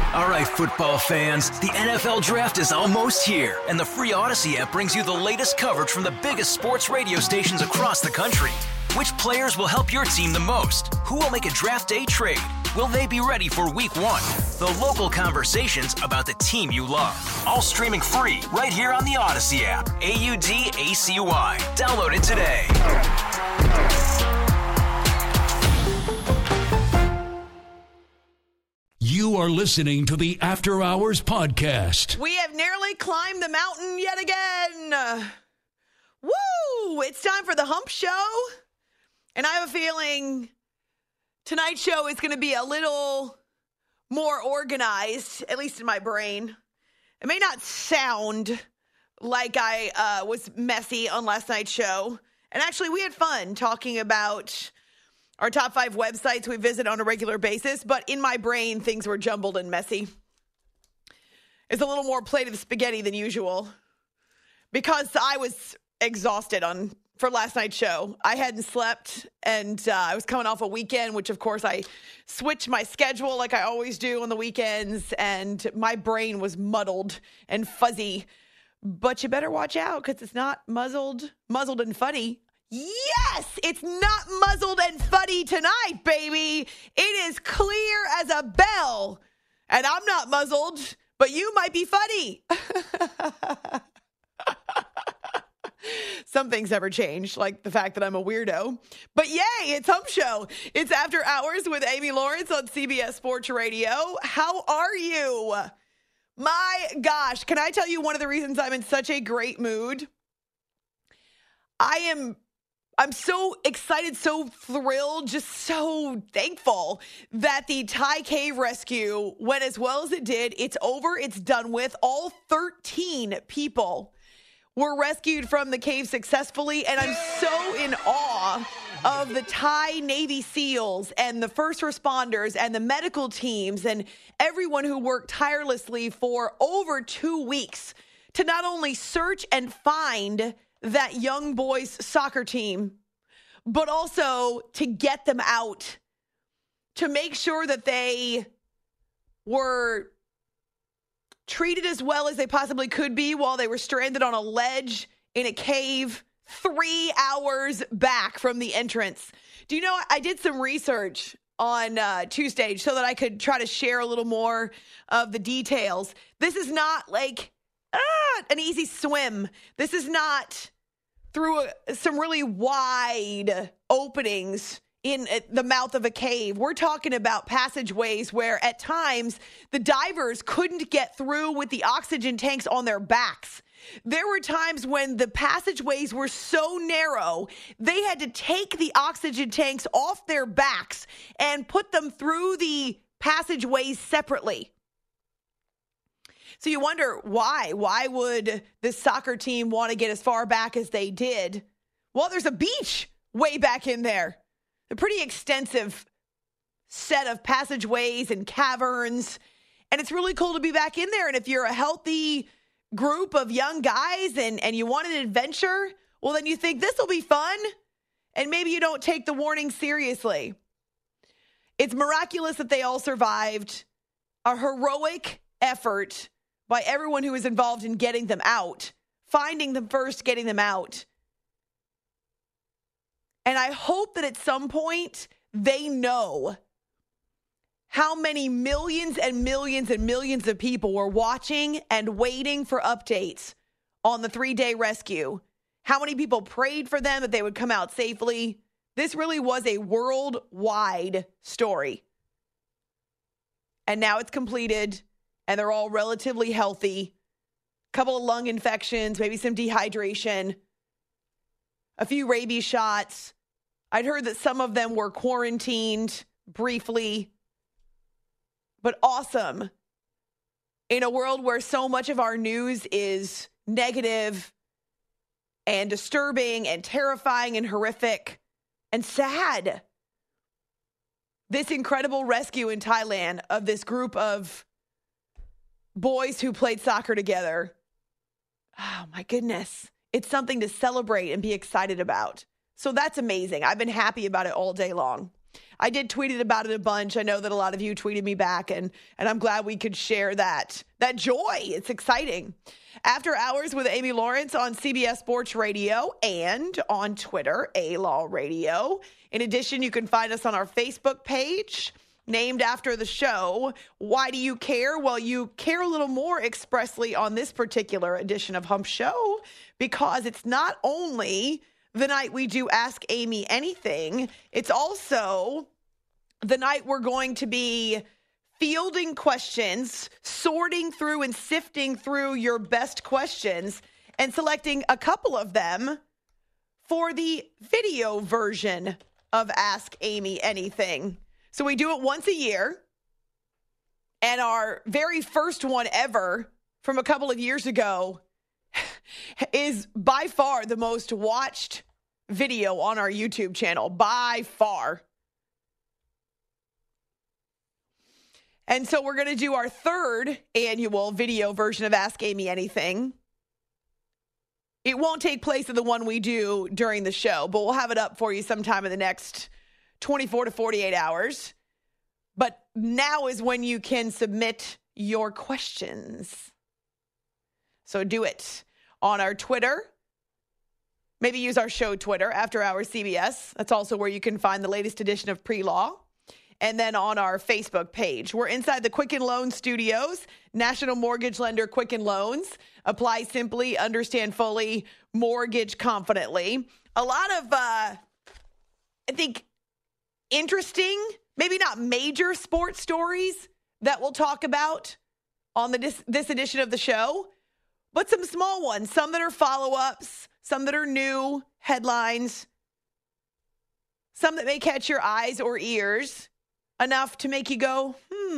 All right, football fans, the NFL Draft is almost here, and the free Odyssey app brings you the latest coverage from the biggest sports radio stations across the country. Which players will help your team the most? Who will make a draft day trade? Will they be ready for week one? The local conversations about the team you love. All streaming free right here on the Odyssey app. AUDACY. Download it today. You are listening to the After Hours Podcast. We have nearly climbed the mountain yet again. Woo! It's time for the Hump Show. And I have a feeling tonight's show is going to be a little more organized, at least in my brain. It may not sound like I was messy on last night's show. And actually, we had fun talking about our top 5 websites we visit on a regular basis. But in my brain, things were jumbled and messy. It's a little more plate of spaghetti than usual because I was exhausted for last night's show. I hadn't slept, and I was coming off a weekend, which, of course, I switched my schedule like I always do on the weekends, and my brain was muddled and fuzzy. But you better watch out because it's not muzzled and fuddy. Yes, it's not muzzled and fuddy tonight, baby. It is clear as a bell. And I'm not muzzled, but you might be fuddy. Some things never change, like the fact that I'm a weirdo. But yay, it's Hump Show. It's After Hours with Amy Lawrence on CBS Sports Radio. How are you? My gosh, can I tell you one of the reasons I'm in such a great mood? I'm so excited, so thrilled, just so thankful that the Thai cave rescue went as well as it did. It's over. It's done with. All 13 people were rescued from the cave successfully, and I'm so in awe of the Thai Navy SEALs and the first responders and the medical teams and everyone who worked tirelessly for over 2 weeks to not only search and find that young boys' soccer team, but also to get them out, to make sure that they were treated as well as they possibly could be while they were stranded on a ledge in a cave 3 hours back from the entrance. Do you know, I did some research on Tuesday so that I could try to share a little more of the details. This is not like an easy swim. This is not through some really wide openings in the mouth of a cave. We're talking about passageways where at times the divers couldn't get through with the oxygen tanks on their backs. There were times when the passageways were so narrow, they had to take the oxygen tanks off their backs and put them through the passageways separately. So you wonder why? Why would this soccer team want to get as far back as they did? Well, there's a beach way back in there. A pretty extensive set of passageways and caverns. And it's really cool to be back in there. And if you're a healthy group of young guys and you want an adventure, well, then you think this will be fun. And maybe you don't take the warning seriously. It's miraculous that they all survived. A heroic effort by everyone who was involved in getting them out, finding them first, getting them out. And I hope that at some point they know how many millions and millions and millions of people were watching and waiting for updates on the 3-day rescue. How many people prayed for them that they would come out safely. This really was a worldwide story. And now it's completed. And they're all relatively healthy. A couple of lung infections, maybe some dehydration, a few rabies shots. I'd heard that some of them were quarantined briefly. But awesome. In a world where so much of our news is negative and disturbing and terrifying and horrific and sad. This incredible rescue in Thailand of this group of boys who played soccer together. Oh my goodness. It's something to celebrate and be excited about. So that's amazing. I've been happy about it all day long. I did tweet it about it a bunch. I know that a lot of you tweeted me back, and I'm glad we could share that joy. It's exciting. After Hours with Amy Lawrence on CBS Sports Radio and on Twitter, A-Law Radio. In addition, you can find us on our Facebook page, named after the show. Why do you care? Well, you care a little more expressly on this particular edition of Hump Show because it's not only the night we do Ask Amy Anything, it's also the night we're going to be fielding questions, sorting through and sifting through your best questions and selecting a couple of them for the video version of Ask Amy Anything. So we do it once a year, and our very first one ever from a couple of years ago is by far the most watched video on our YouTube channel, by far. And so we're going to do our third annual video version of Ask Amy Anything. It won't take place of the one we do during the show, but we'll have it up for you sometime in the next 24 to 48 hours. But now is when you can submit your questions. So do it on our Twitter. Maybe use our show Twitter, After Hours CBS. That's also where you can find the latest edition of Pre-Law. And then on our Facebook page. We're inside the Quicken Loans Studios, National Mortgage Lender Quicken Loans. Apply simply, understand fully, mortgage confidently. A lot of, I think, interesting, maybe not major sports stories that we'll talk about on this edition of the show, but some small ones, some that are follow-ups, some that are new headlines, some that may catch your eyes or ears enough to make you go,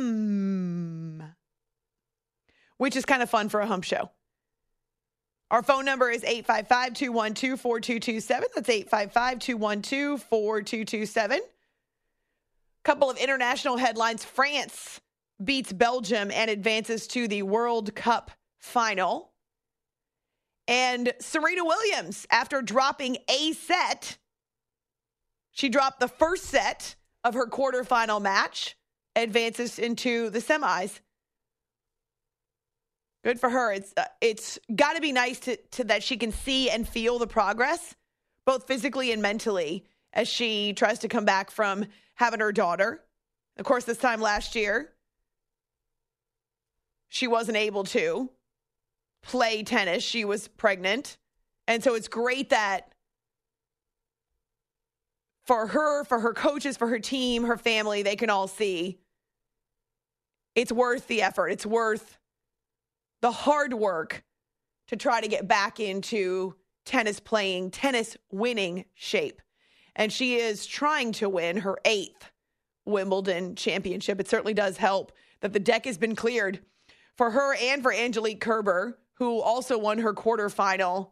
which is kind of fun for a Hump Show. Our phone number is 855-212-4227. That's 855-212-4227. Couple of international headlines. France beats Belgium and advances to the World Cup final. And Serena Williams, after dropping a set, she dropped the first set of her quarterfinal match, advances into the semis. Good for her. It's got to be nice to that she can see and feel the progress, both physically and mentally, as she tries to come back from having her daughter. Of course, this time last year, she wasn't able to play tennis. She was pregnant. And so it's great that for her coaches, for her team, her family, they can all see it's worth the effort. It's worth the hard work to try to get back into tennis playing, tennis winning shape. And she is trying to win her 8th Wimbledon championship. It certainly does help that the deck has been cleared for her and for Angelique Kerber, who also won her quarterfinal.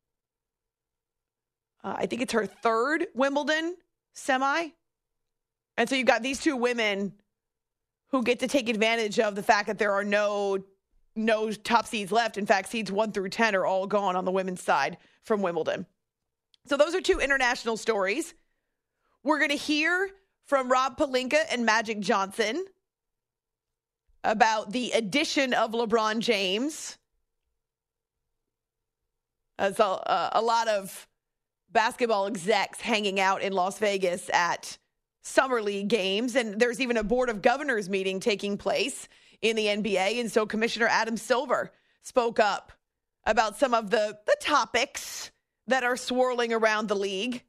I think it's her 3rd Wimbledon semi. And so you've got these two women who get to take advantage of the fact that there are no top seeds left. In fact, seeds 1 through 10 are all gone on the women's side from Wimbledon. So those are two international stories. We're going to hear from Rob Pelinka and Magic Johnson about the addition of LeBron James. As a lot of basketball execs hanging out in Las Vegas at Summer League games. And there's even a Board of Governors meeting taking place in the NBA. And so Commissioner Adam Silver spoke up about some of the topics that are swirling around the league.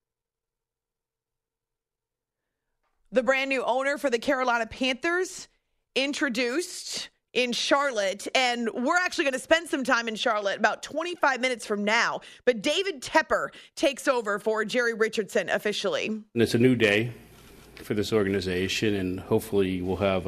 The brand new owner for the Carolina Panthers introduced in Charlotte, and we're actually going to spend some time in Charlotte about 25 minutes from now. But David Tepper takes over for Jerry Richardson officially. And it's a new day for this organization, and hopefully we'll have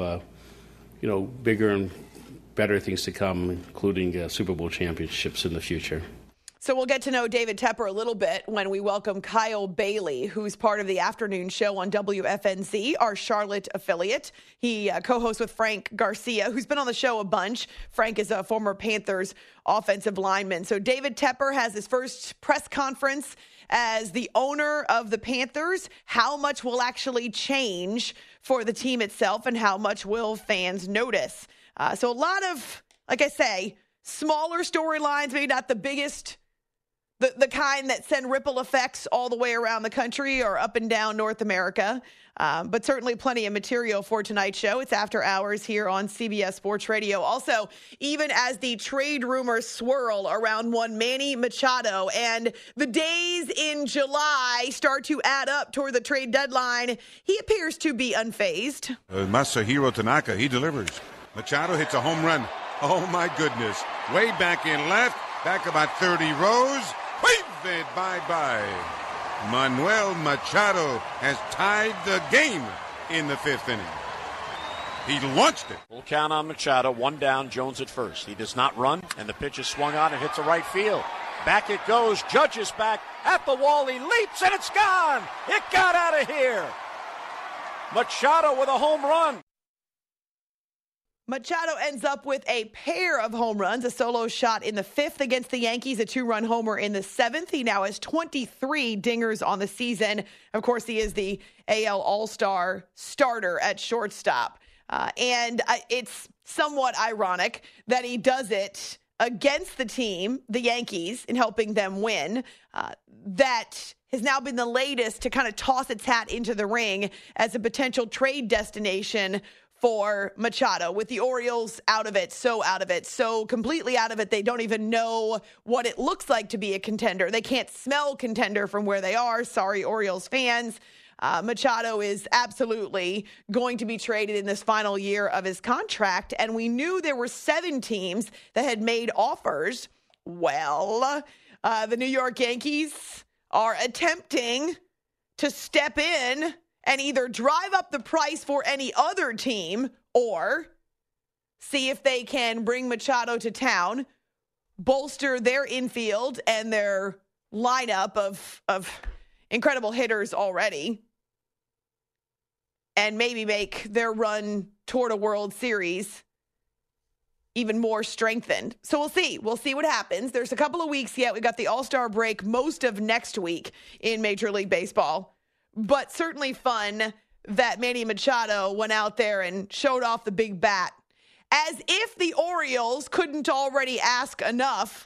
bigger and better things to come, including Super Bowl championships in the future. So we'll get to know David Tepper a little bit when we welcome Kyle Bailey, who's part of the afternoon show on WFNZ, our Charlotte affiliate. He co-hosts with Frank Garcia, who's been on the show a bunch. Frank is a former Panthers offensive lineman. So David Tepper has his first press conference as the owner of the Panthers. How much will actually change for the team itself, and how much will fans notice? So a lot of, like I say, smaller storylines, maybe not the biggest, the kind that send ripple effects all the way around the country or up and down North America. But certainly plenty of material for tonight's show. It's After Hours here on CBS Sports Radio. Also, even as the trade rumors swirl around one Manny Machado and the days in July start to add up toward the trade deadline, he appears to be unfazed. Masahiro Tanaka, he delivers. Machado hits a home run. Oh, my goodness. Way back in left, back about 30 rows. Wave it bye-bye. Manuel Machado has tied the game in the fifth inning. He launched it. We'll count on Machado. One down, Jones at first. He does not run, and the pitch is swung on and hits a right field. Back it goes. Judge is back at the wall. He leaps, and it's gone. It got out of here. Machado with a home run. Machado ends up with a pair of home runs, a solo shot in the fifth against the Yankees, a two-run homer in the seventh. He now has 23 dingers on the season. Of course, he is the AL All-Star starter at shortstop. And it's somewhat ironic that he does it against the team, the Yankees, in helping them win. That has now been the latest to kind of toss its hat into the ring as a potential trade destination for Machado, with the Orioles out of it, so completely out of it, they don't even know what it looks like to be a contender. They can't smell contender from where they are. Sorry, Orioles fans. Machado is absolutely going to be traded in this final year of his contract, and we knew there were 7 teams that had made offers. Well, the New York Yankees are attempting to step in and either drive up the price for any other team or see if they can bring Machado to town, bolster their infield and their lineup of incredible hitters already, and maybe make their run toward a World Series even more strengthened. So we'll see. We'll see what happens. There's a couple of weeks yet. We've got the All-Star break most of next week in Major League Baseball. But certainly fun that Manny Machado went out there and showed off the big bat. As if the Orioles couldn't already ask enough,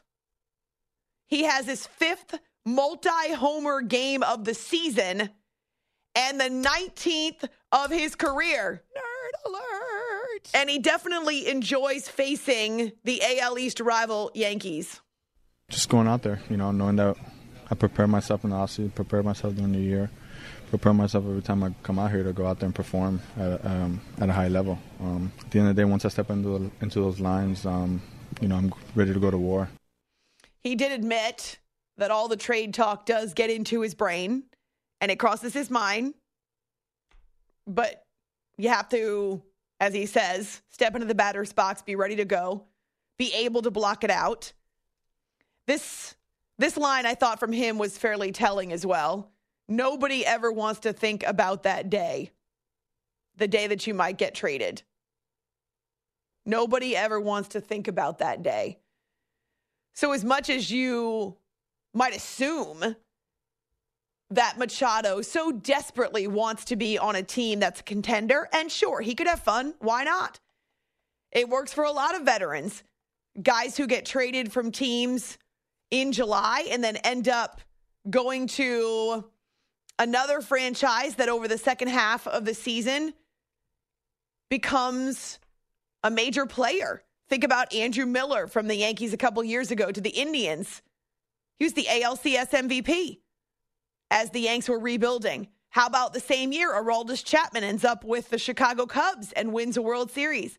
he has his 5th multi-homer game of the season and the 19th of his career. Nerd alert! And he definitely enjoys facing the AL East rival Yankees. Just going out there, knowing that I prepare myself in the offseason, prepare myself during the year. Prepare myself every time I come out here to go out there and perform at a high level. At the end of the day, once I step into those lines, I'm ready to go to war. He did admit that all the trade talk does get into his brain and it crosses his mind. But you have to, as he says, step into the batter's box, be ready to go, be able to block it out. This line I thought from him was fairly telling as well. Nobody ever wants to think about that day, the day that you might get traded. Nobody ever wants to think about that day. So as much as you might assume that Machado so desperately wants to be on a team that's a contender, and sure, he could have fun. Why not? It works for a lot of veterans. Guys who get traded from teams in July and then end up going to another franchise that over the second half of the season becomes a major player. Think about Andrew Miller from the Yankees a couple years ago to the Indians. He was the ALCS MVP as the Yanks were rebuilding. How about the same year, Aroldis Chapman ends up with the Chicago Cubs and wins a World Series?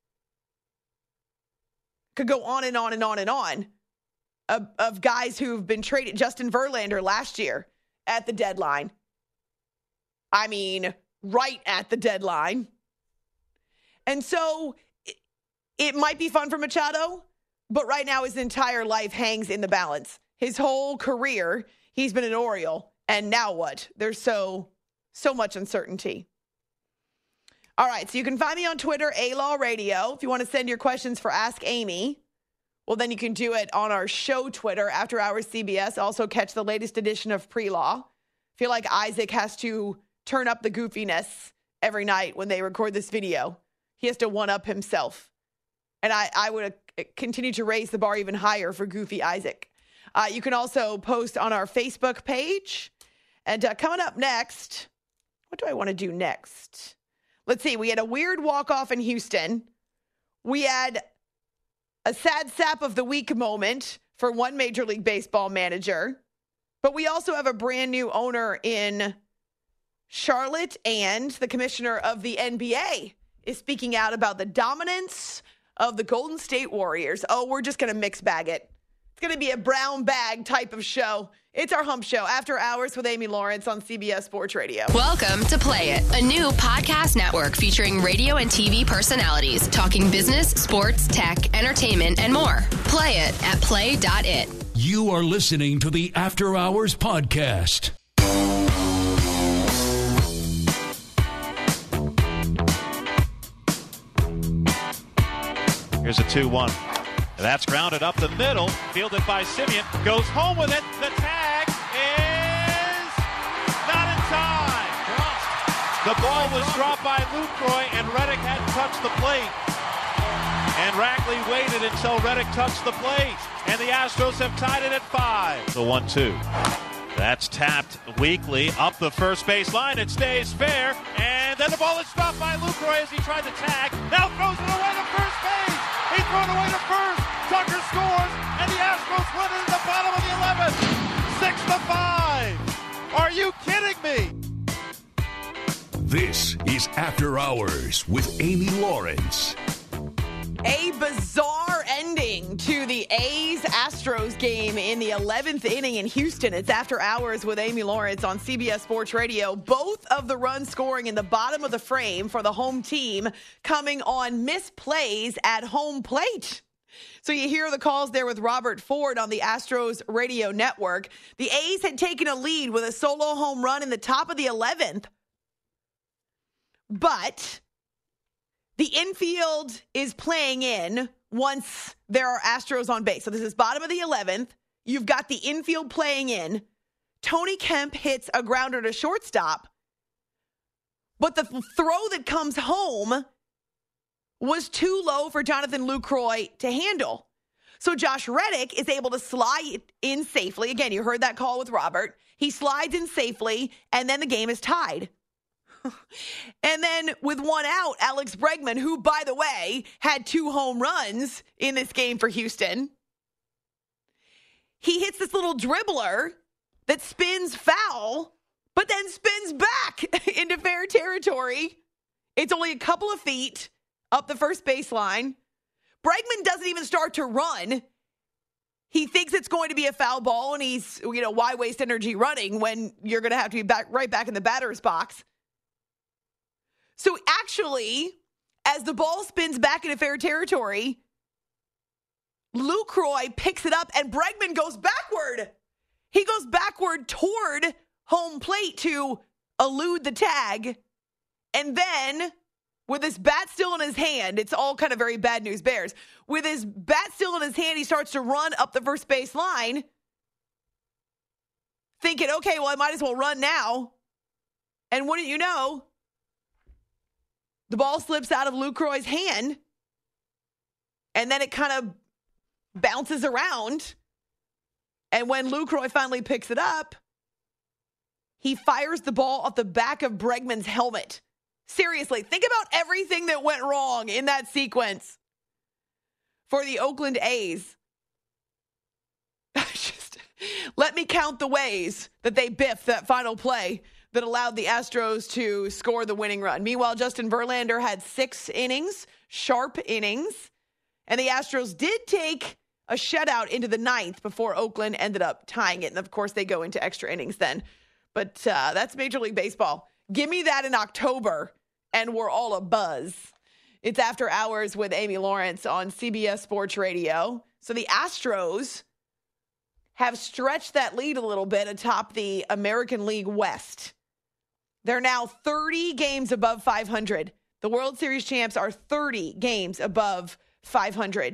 Could go on and on and on and on of guys who've been traded. Justin Verlander last year at the deadline. I mean, right at the deadline. And so it might be fun for Machado, but right now his entire life hangs in the balance. his whole career, he's been an Oriole. And now what? There's so much uncertainty. All right, so you can find me on Twitter, A-Law Radio. If you want to send your questions for Ask Amy, well, then you can do it on our show Twitter, After Hours CBS. Also catch the latest edition of Pre-Law. I feel like Isaac has to turn up the goofiness every night when they record this video. He has to one-up himself. And I would continue to raise the bar even higher for Goofy Isaac. You can also post on our Facebook page. And coming up next, what do I want to do next? Let's see. We had a weird walk-off in Houston. We had a sad sap of the week moment for one Major League Baseball manager. But we also have a brand new owner in Charlotte, and the commissioner of the NBA is speaking out about the dominance of the Golden State Warriors. Oh, we're just going to mix bag it. It's going to be a brown bag type of show. It's our Hump Show, After Hours with Amy Lawrence on CBS Sports Radio. Welcome to Play It, a new podcast network featuring radio and TV personalities talking business, sports, tech, entertainment, and more. Play it at play.it. You are listening to the After Hours Podcast. Here's a 2-1. That's grounded up the middle, fielded by Simeon. Goes home with it. The tag is not in time. The ball was dropped by Lucroy, and Reddick hadn't touched the plate. And Rackley waited until Reddick touched the plate. And the Astros have tied it at 5. The 1-2. That's tapped weakly up the first base line. It stays fair. And then the ball is stopped by Lucroy as he tried to tag. Now throws it away to first base. He's thrown away to first. Tucker scores, and the Astros win it in the bottom of the 11th. 6-5. Are you kidding me? This is After Hours with Amy Lawrence. A bizarre ending to the A's-Astros game in the 11th inning in Houston. It's After Hours with Amy Lawrence on CBS Sports Radio. Both of the runs scoring in the bottom of the frame for the home team coming on misplays at home plate. So you hear the calls there with Robert Ford on the Astros radio network. The A's had taken a lead with a solo home run in the top of the 11th. But the infield is playing in once there are Astros on base. So this is bottom of the 11th. You've got the infield playing in. Tony Kemp hits a grounder to shortstop. But the throw that comes home was too low for Jonathan Lucroy to handle. So Josh Reddick is able to slide in safely. Again, you heard that call with Robert. He slides in safely, and then the game is tied. And then with one out, Alex Bregman, who, by the way, had 2 home runs in this game for Houston, he hits this little dribbler that spins foul, but then spins back into fair territory. It's only a couple of feet up the first baseline. Bregman doesn't even start to run. He thinks it's going to be a foul ball, and he's, why waste energy running when you're going to have to be right back in the batter's box? So actually, as the ball spins back into fair territory, Lucroy picks it up, and Bregman goes backward. He goes backward toward home plate to elude the tag. And then, with his bat still in his hand, it's all kind of very bad news bears. With his bat still in his hand, he starts to run up the first base line, thinking, okay, well, I might as well run now. And wouldn't you know, the ball slips out of Lucroy's hand, and then it kind of bounces around. And when Lucroy finally picks it up, he fires the ball off the back of Bregman's helmet. Seriously, think about everything that went wrong in that sequence for the Oakland A's. Let me count the ways that they biffed that final play that allowed the Astros to score the winning run. Meanwhile, Justin Verlander had 6 innings, sharp innings, and the Astros did take a shutout into the 9th before Oakland ended up tying it. And, of course, they go into extra innings then. But that's Major League Baseball. Give me that in October, and we're all abuzz. It's After Hours with Amy Lawrence on CBS Sports Radio. So the Astros have stretched that lead a little bit atop the American League West. They're now 30 games above 500. The World Series champs are 30 games above 500.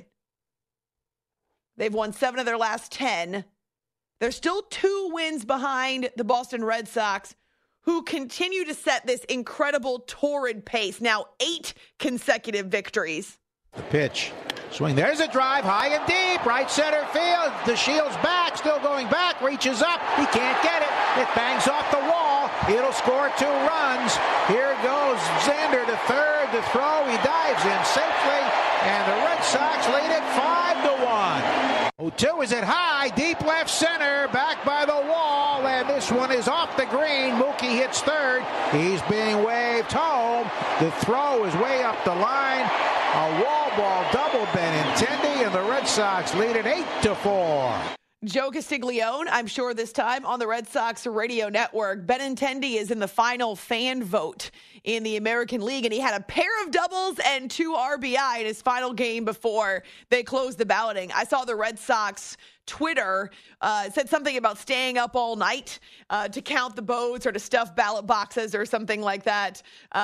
They've won 7 of their last 10. They're still 2 wins behind the Boston Red Sox, who continue to set this incredible torrid pace. Now 8 consecutive victories. The pitch. Swing. There's a drive high and deep. Right center field. DeShields back. Still going back. Reaches up. He can't get it. It bangs off the wall. It'll score 2 runs. Here goes Xander to third. The throw. He dives in safely. And the Red Sox lead it 5-1. 0-2 is it high. Deep left center. Back by the wall. And this one is off the green. Mookie hits third. He's being waved home. The throw is way up the line. A wall ball double Benintendi, and the Red Sox lead it 8-4. Joe Castiglione, I'm sure this time on the Red Sox radio network. Benintendi is in the final fan vote in the American League, and he had a pair of doubles and 2 RBI in his final game before they closed the balloting. I saw the Red Sox Twitter said something about staying up all night to count the votes or to stuff ballot boxes or something like that.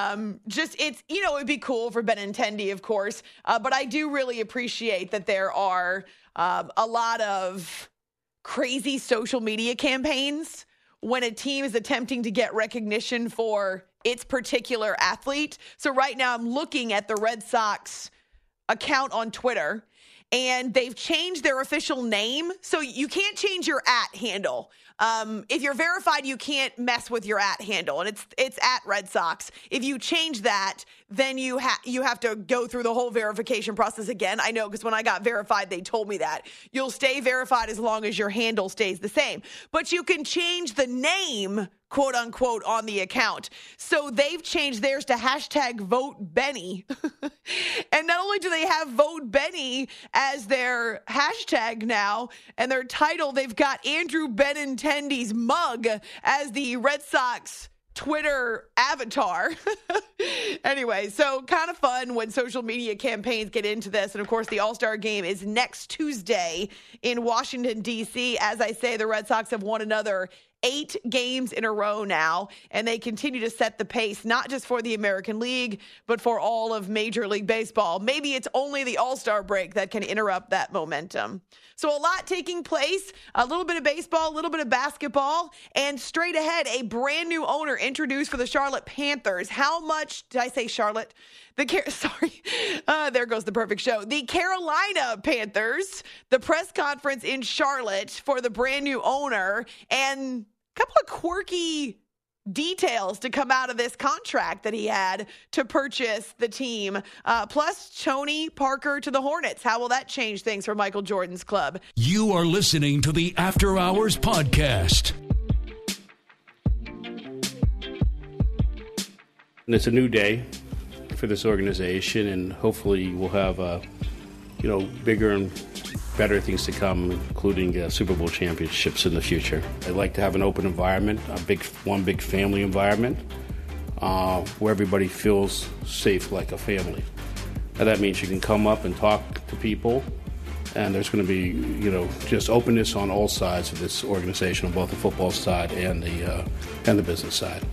It'd be cool for Benintendi, of course. But I do really appreciate that there are a lot of crazy social media campaigns when a team is attempting to get recognition for its particular athlete. So right now I'm looking at the Red Sox account on Twitter, and they've changed their official name. So you can't change your @ handle. If you're verified, you can't mess with your @ handle, and it's @Red Sox. If you change that, then you have to go through the whole verification process again. I know, because when I got verified, they told me that. You'll stay verified as long as your handle stays the same. But you can change the name, quote unquote, on the account. So they've changed theirs to #VoteBenny. And not only do they have Vote Benny as their hashtag now and their title, they've got Andrew Benintendi's mug as the Red Sox Twitter avatar. Anyway, so kind of fun when social media campaigns get into this. And of course, the All-Star game is next Tuesday in Washington, D.C. As I say, the Red Sox have won another 8 games in a row now, and they continue to set the pace, not just for the American League, but for all of Major League Baseball. Maybe it's only the All-Star break that can interrupt that momentum. So a lot taking place, a little bit of baseball, a little bit of basketball, and straight ahead, a brand new owner introduced for the Charlotte Panthers. How much did I say Charlotte? There goes the perfect show. The Carolina Panthers, the press conference in Charlotte for the brand new owner, and a couple of quirky details to come out of this contract that he had to purchase the team. Plus, Tony Parker to the Hornets. How will that change things for Michael Jordan's club? You are listening to the After Hours Podcast. And it's a new day for this organization, and hopefully we'll have bigger and better things to come, including Super Bowl championships in the future. I'd like to have an open environment, one big family environment, where everybody feels safe like a family. And that means you can come up and talk to people, and there's going to be, just openness on all sides of this organization, on both the football side and the business side.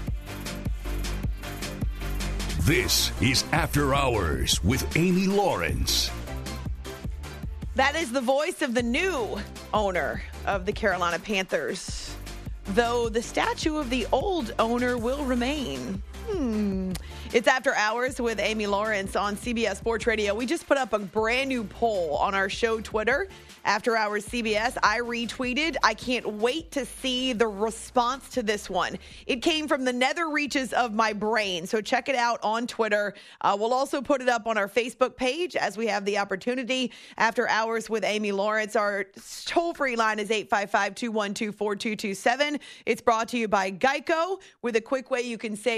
This is After Hours with Amy Lawrence. That is the voice of the new owner of the Carolina Panthers, though the statue of the old owner will remain. It's After Hours with Amy Lawrence on CBS Sports Radio. We just put up a brand new poll on our show Twitter, After Hours CBS. I retweeted. I can't wait to see the response to this one. It came from the nether reaches of my brain, so check it out on Twitter. We'll also put it up on our Facebook page as we have the opportunity. After Hours with Amy Lawrence. Our toll-free line is 855-212-4227. It's brought to you by Geico, with a quick way you can save money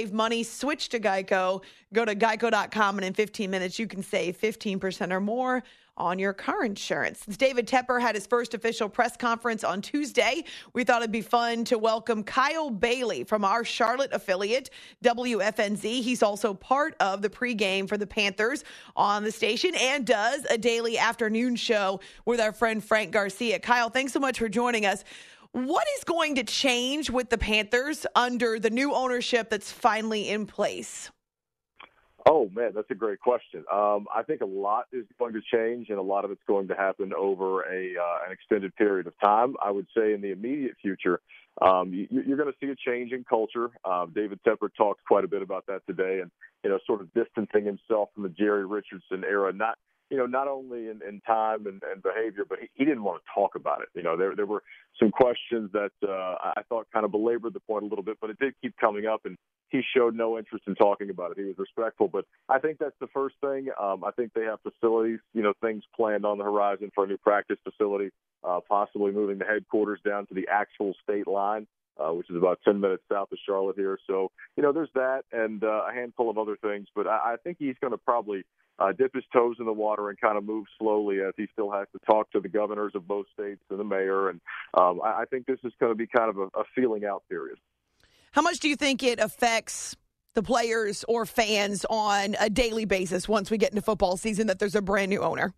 money, switch to Geico. Go to geico.com, and in 15 minutes, you can save 15% or more on your car insurance. Since David Tepper had his first official press conference on Tuesday, we thought it'd be fun to welcome Kyle Bailey from our Charlotte affiliate, WFNZ. He's also part of the pregame for the Panthers on the station and does a daily afternoon show with our friend Frank Garcia. Kyle, thanks so much for joining us. What is going to change with the Panthers under the new ownership that's finally in place? Oh, man, that's a great question. I think a lot is going to change, and a lot of it's going to happen over an extended period of time. I would say in the immediate future, you're going to see a change in culture. David Tepper talked quite a bit about that today, and sort of distancing himself from the Jerry Richardson era, not only in time and behavior, but he didn't want to talk about it. There were some questions that I thought kind of belabored the point a little bit, but it did keep coming up, and he showed no interest in talking about it. He was respectful, but I think that's the first thing. I think they have facilities, things planned on the horizon for a new practice facility, possibly moving the headquarters down to the actual state line, which is about 10 minutes south of Charlotte here. So, there's that and a handful of other things, but I think he's going to probably dip his toes in the water and kind of move slowly as he still has to talk to the governors of both states and the mayor. And I think this is going to be kind of a feeling out period. How much do you think it affects the players or fans on a daily basis once we get into football season that there's a brand new owner?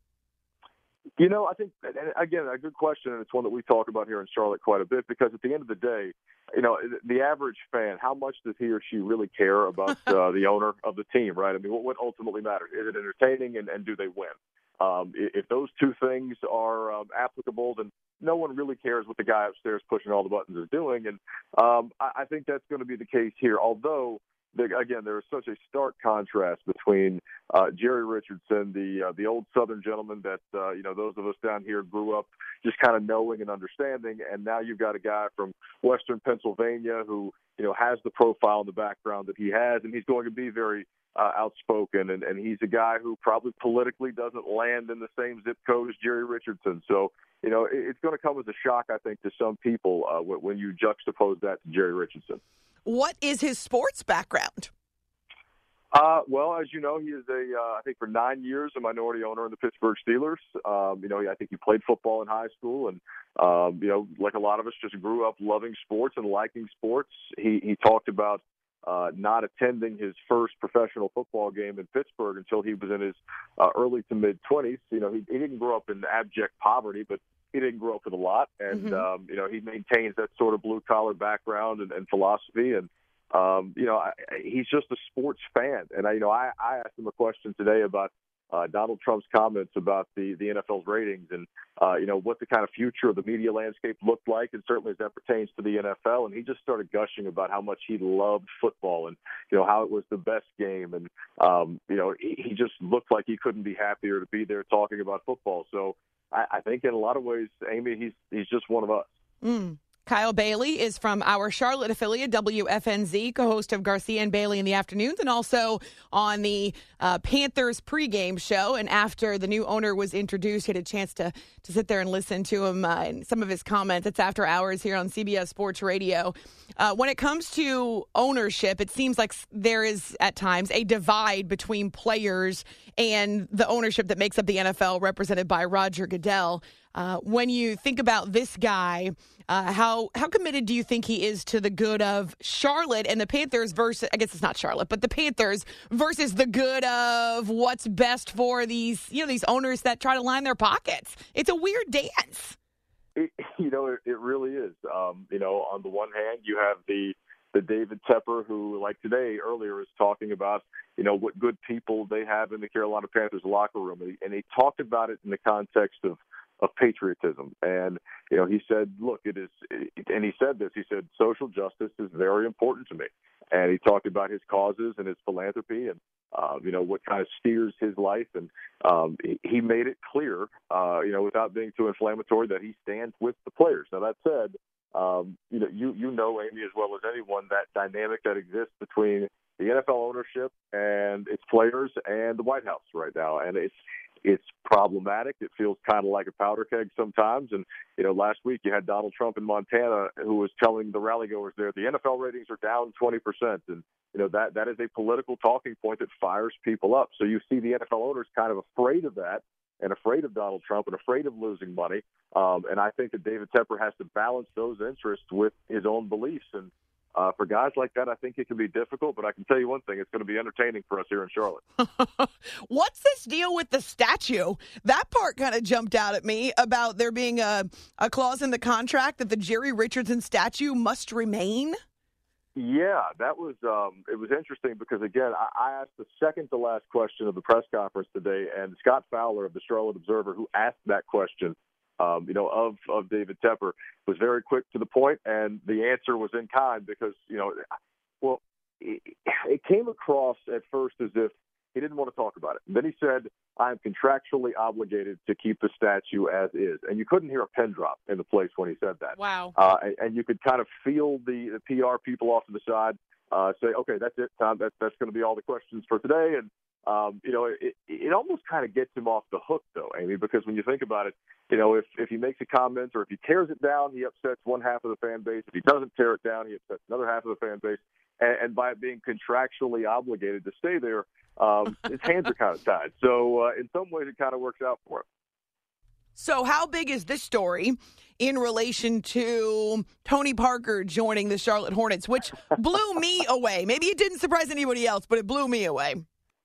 I think, again, a good question, and it's one that we talk about here in Charlotte quite a bit, because at the end of the day, the average fan, how much does he or she really care about the owner of the team, right? I mean, what ultimately matters? Is it entertaining, and do they win? If those two things are applicable, then no one really cares what the guy upstairs pushing all the buttons is doing. And I think that's going to be the case here, although again, there is such a stark contrast between Jerry Richardson, the old Southern gentleman that those of us down here grew up just kind of knowing and understanding, and now you've got a guy from Western Pennsylvania who has the profile and the background that he has, and he's going to be very outspoken, and he's a guy who probably politically doesn't land in the same zip code as Jerry Richardson. So it's going to come as a shock, I think, to some people when you juxtapose that to Jerry Richardson. What is his sports background? Well, as you know, he is I think for 9 years, a minority owner in the Pittsburgh Steelers. I think he played football in high school and, like a lot of us, just grew up loving sports and liking sports. He talked about not attending his first professional football game in Pittsburgh until he was in his early to mid-20s. He didn't grow up in abject poverty, but he didn't grow up with a lot. And, he maintains that sort of blue-collar background and philosophy. And, he's just a sports fan. And, I asked him a question today about Donald Trump's comments about the NFL's ratings and, what the kind of future of the media landscape looked like, and certainly as that pertains to the NFL. And he just started gushing about how much he loved football and, how it was the best game. And, he just looked like he couldn't be happier to be there talking about football. So I think in a lot of ways, Amy, he's just one of us. Kyle Bailey is from our Charlotte affiliate, WFNZ, co-host of Garcia and Bailey in the afternoons, and also on the Panthers pregame show. And after the new owner was introduced, he had a chance to sit there and listen to him and some of his comments. It's after hours here on CBS Sports Radio. When it comes to ownership, it seems like there is at times a divide between players and the ownership that makes up the NFL, represented by Roger Goodell. When you think about this guy, how committed do you think he is to the good of Charlotte and the Panthers versus, I guess it's not Charlotte, but the Panthers versus the good of what's best for these owners that try to line their pockets? It's a weird dance. It really is. On the one hand, you have the David Tepper, who, like today, earlier, is talking about, what good people they have in the Carolina Panthers locker room. And he talked about it in the context of patriotism. And, he said, look, it is, and he said this, he said, social justice is very important to me. And he talked about his causes and his philanthropy and, what kind of steers his life. And he made it clear, without being too inflammatory, that he stands with the players. Now, that said, you know, Amy, as well as anyone, that dynamic that exists between the NFL ownership and its players and the White House right now. And It's problematic. It feels kind of like a powder keg sometimes. And, last week you had Donald Trump in Montana who was telling the rallygoers there, the NFL ratings are down 20%. And, that is a political talking point that fires people up. So you see the NFL owners kind of afraid of that and afraid of Donald Trump and afraid of losing money. And I think that David Tepper has to balance those interests with his own beliefs. And for guys like that, I think it can be difficult. But I can tell you one thing, it's going to be entertaining for us here in Charlotte. What's this deal with the statue? That part kind of jumped out at me about there being a clause in the contract that the Jerry Richardson statue must remain. Yeah, that was it was interesting because, again, I asked the second to last question of the press conference today, and Scott Fowler of the Charlotte Observer, who asked that question, of David Tepper, was very quick to the point, and the answer was in kind because, it came across at first as if he didn't want to talk about it. And then he said, I am contractually obligated to keep the statue as is. And you couldn't hear a pin drop in the place when he said that. Wow. And you could kind of feel the PR people off to the side say, okay, that's it, Tom. That's going to be all the questions for today. And, it almost kind of gets him off the hook, though, Amy, because when you think about it, if he makes a comment or if he tears it down, he upsets one half of the fan base. If he doesn't tear it down, he upsets another half of the fan base. And by being contractually obligated to stay there, his hands are kind of tied. So in some ways, it kind of works out for him. So how big is this story in relation to Tony Parker joining the Charlotte Hornets, which blew me away? Maybe it didn't surprise anybody else, but it blew me away.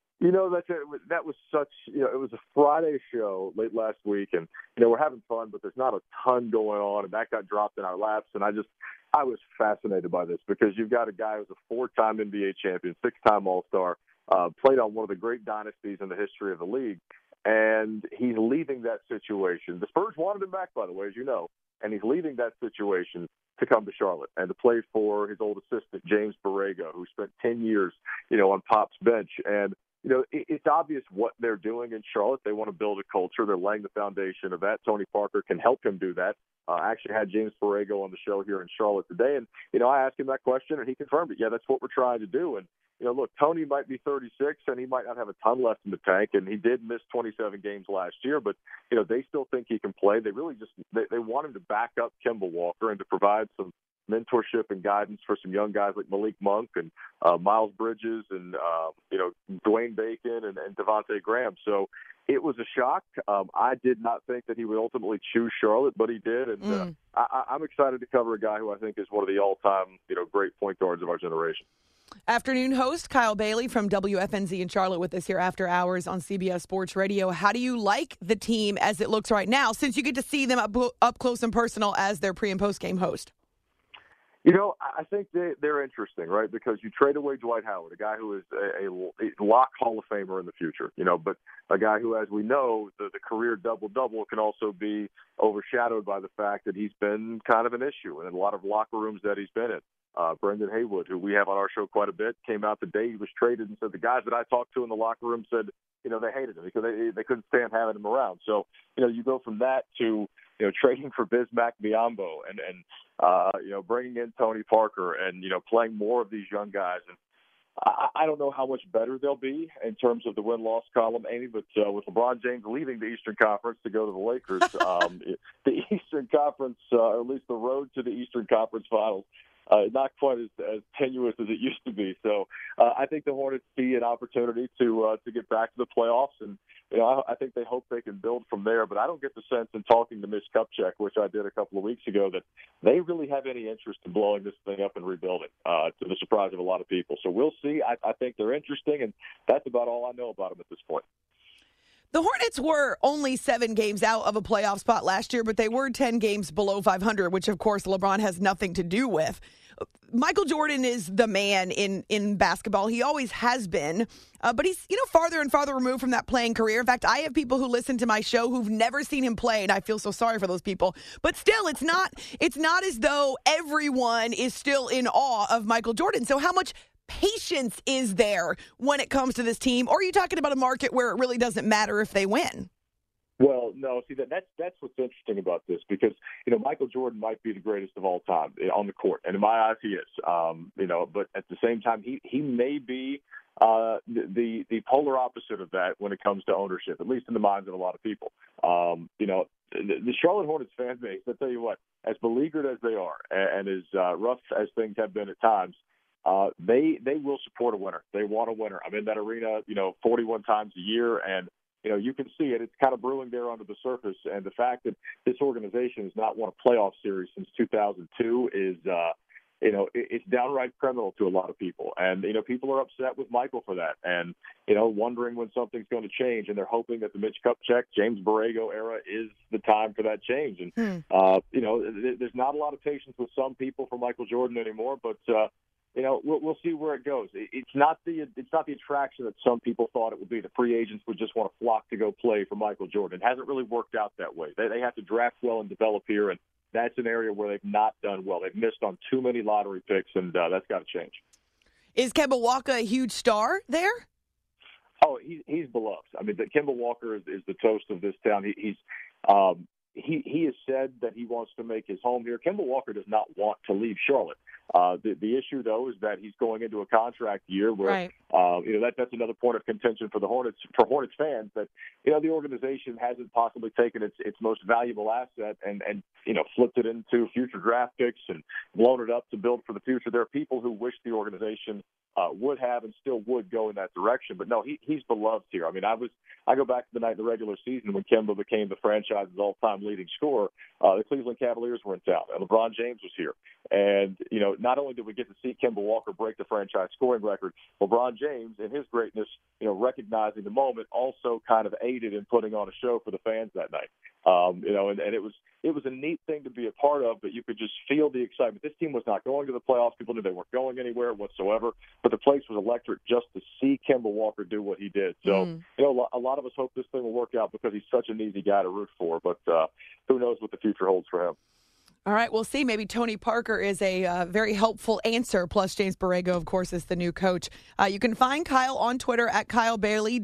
That was such, it was a Friday show late last week, and, we're having fun, but there's not a ton going on, and that got dropped in our laps, and I was fascinated by this because you've got a guy who's a 4-time NBA champion, 6-time All-Star, played on one of the great dynasties in the history of the league, and he's leaving that situation. The Spurs wanted him back, by the way, as you know, and he's leaving that situation to come to Charlotte and to play for his old assistant, James Borrego, who spent 10 years, on Pop's bench. And, it's obvious what they're doing in Charlotte. They want to build a culture. They're laying the foundation of that. Tony Parker can help him do that. I actually had James Borrego on the show here in Charlotte today, and, I asked him that question, and he confirmed it. Yeah, that's what we're trying to do. And, look, Tony might be 36, and he might not have a ton left in the tank, and he did miss 27 games last year, but, they still think he can play. They really just they want him to back up Kemba Walker and to provide some mentorship and guidance for some young guys like Malik Monk and Miles Bridges and, Dwayne Bacon and Devontae Graham. So it was a shock. I did not think that he would ultimately choose Charlotte, but he did. And I'm excited to cover a guy who I think is one of the all-time, great point guards of our generation. Afternoon host Kyle Bailey from WFNZ in Charlotte with us here after hours on CBS Sports Radio. How do you like the team as it looks right now, since you get to see them up close and personal as their pre- and post-game host? I think they're interesting, right? Because you trade away Dwight Howard, a guy who is a lock Hall of Famer in the future, but a guy who, as we know, the career double-double can also be overshadowed by the fact that he's been kind of an issue in a lot of locker rooms that he's been in. Brendan Haywood, who we have on our show quite a bit, came out the day he was traded and said the guys that I talked to in the locker room said, they hated him because they couldn't stand having him around. So, you go from that to, trading for Bismack Biyombo and bringing in Tony Parker and, playing more of these young guys. And I don't know how much better they'll be in terms of the win-loss column, Amy, but with LeBron James leaving the Eastern Conference to go to the Lakers, the Eastern Conference, or at least the road to the Eastern Conference Finals, not quite as tenuous as it used to be. So I think the Hornets see an opportunity to get back to the playoffs, and I think they hope they can build from there. But I don't get the sense in talking to Mitch Kupchak, which I did a couple of weeks ago, that they really have any interest in blowing this thing up and rebuilding, to the surprise of a lot of people. So we'll see. I think they're interesting, and that's about all I know about them at this point. The Hornets were only 7 games out of a playoff spot last year, but they were 10 games below 500, which, of course, LeBron has nothing to do with. Michael Jordan is the man in basketball. He always has been, but he's, farther and farther removed from that playing career. In fact, I have people who listen to my show who've never seen him play, and I feel so sorry for those people. But still, it's not as though everyone is still in awe of Michael Jordan. So how much patience is there when it comes to this team? Or are you talking about a market where it really doesn't matter if they win? Well, no, see, that's what's interesting about this because, Michael Jordan might be the greatest of all time on the court. And in my eyes, he is, but at the same time, he may be the polar opposite of that when it comes to ownership, at least in the minds of a lot of people. The Charlotte Hornets fan base, I'll tell you what, as beleaguered as they are and as rough as things have been at times, they will support a winner. They want a winner. I'm in that arena, 41 times a year, and you can see it. It's kind of brewing there under the surface. And the fact that this organization has not won a playoff series since 2002 is, it's downright criminal to a lot of people. And, people are upset with Michael for that and, wondering when something's going to change. And they're hoping that the Mitch Kupchak, James Borrego era is the time for that change. And, there's not a lot of patience with some people for Michael Jordan anymore, but, we'll see where it goes. It's not the attraction that some people thought it would be. The free agents would just want to flock to go play for Michael Jordan. It hasn't really worked out that way. They have to draft well and develop here, and that's an area where they've not done well. They've missed on too many lottery picks, and that's got to change. Is Kemba Walker a huge star there? Oh, he's beloved. I mean, Kemba Walker is the toast of this town. He has said that he wants to make his home here. Kemba Walker does not want to leave Charlotte. The issue, though, is that he's going into a contract year where, that's another point of contention for the Hornets, for Hornets fans, that, the organization hasn't possibly taken its most valuable asset and flipped it into future draft picks and blown it up to build for the future. There are people who wish the organization would have and still would go in that direction. But no, he's beloved here. I mean, I go back to the night of the regular season when Kemba became the franchise's all-time leading scorer. The Cleveland Cavaliers were in town, and LeBron James was here. And, not only did we get to see Kemba Walker break the franchise scoring record, LeBron James, in his greatness, recognizing the moment, also kind of aided in putting on a show for the fans that night. And it was a neat thing to be a part of, but you could just feel the excitement. This team was not going to the playoffs. People knew they weren't going anywhere whatsoever, but the place was electric just to see Kemba Walker do what he did. So, a lot of us hope this thing will work out because he's such an easy guy to root for, but who knows what the future holds for him. All right, we'll see. Maybe Tony Parker is a very helpful answer. Plus, James Borrego, of course, is the new coach. You can find Kyle on Twitter at Kyle Bailey,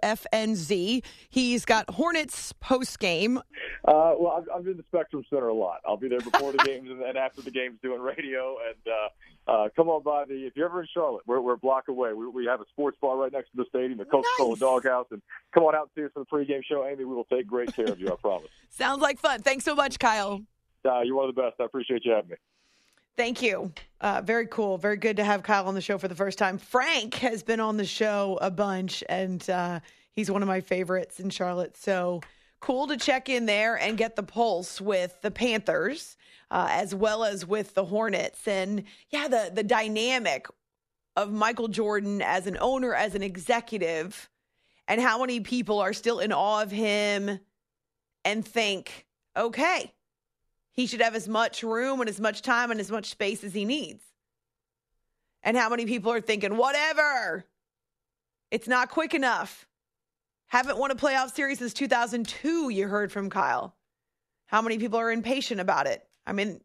WFNZ. He's got Hornets post-game. Well, I'm in the Spectrum Center a lot. I'll be there before the games and after the games doing radio. And come on by if you're ever in Charlotte, we're a block away. We have a sports bar right next to the stadium, the Coca-Cola Doghouse. And come on out and see us for the pregame show. Amy, we will take great care of you, I promise. Sounds like fun. Thanks so much, Kyle. You're one of the best. I appreciate you having me. Thank you. Very cool. Very good to have Kyle on the show for the first time. Frank has been on the show a bunch, and he's one of my favorites in Charlotte. So cool to check in there and get the pulse with the Panthers as well as with the Hornets. And, yeah, the dynamic of Michael Jordan as an owner, as an executive, and how many people are still in awe of him and think, okay, he should have as much room and as much time and as much space as he needs. And how many people are thinking, whatever, it's not quick enough. Haven't won a playoff series since 2002, you heard from Kyle. How many people are impatient about it? I mean,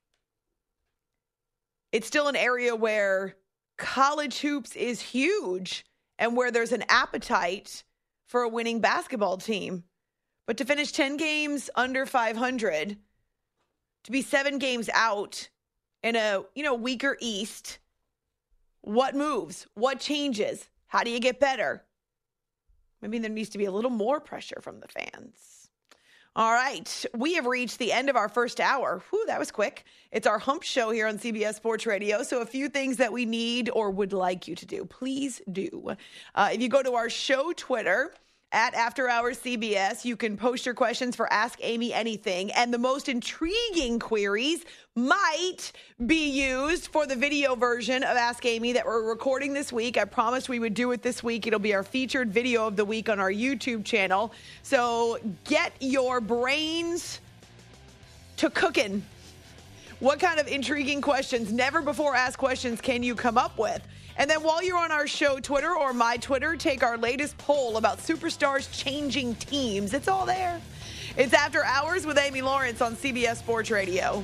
it's still an area where college hoops is huge and where there's an appetite for a winning basketball team. But to finish 10 games under 500, to be 7 games out in a, weaker East, what moves? What changes? How do you get better? Maybe there needs to be a little more pressure from the fans. All right. We have reached the end of our first hour. Whew, that was quick. It's our Hump Show here on CBS Sports Radio. So a few things that we need or would like you to do. Please do. If you go to our show Twitter, at After Hours CBS, you can post your questions for Ask Amy Anything. And the most intriguing queries might be used for the video version of Ask Amy that we're recording this week. I promised we would do it this week. It'll be our featured video of the week on our YouTube channel. So get your brains to cooking. What kind of intriguing questions, never before asked questions, can you come up with? And then while you're on our show Twitter or my Twitter, take our latest poll about superstars changing teams. It's all there. It's After Hours with Amy Lawrence on CBS Sports Radio.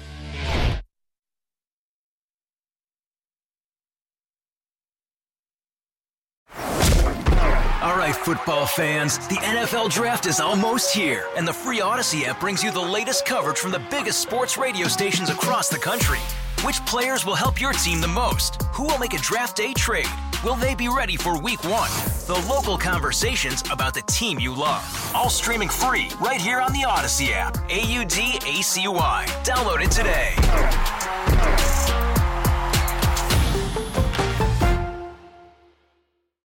All right, football fans, the NFL Draft is almost here, and the free Odyssey app brings you the latest coverage from the biggest sports radio stations across the country. Which players will help your team the most? Who will make a draft day trade? Will they be ready for Week 1? The local conversations about the team you love. All streaming free right here on the Odyssey app. AUDACY. Download it today.